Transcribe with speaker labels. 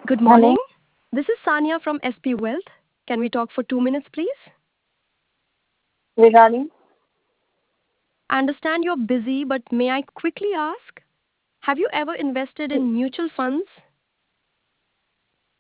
Speaker 1: Good
Speaker 2: Hello,
Speaker 1: morning. This is Sanya from SP Wealth. Can we talk for 2 minutes, please?
Speaker 2: regarding
Speaker 1: I understand you're busy, but may I quickly ask? Have you ever invested in mutual funds?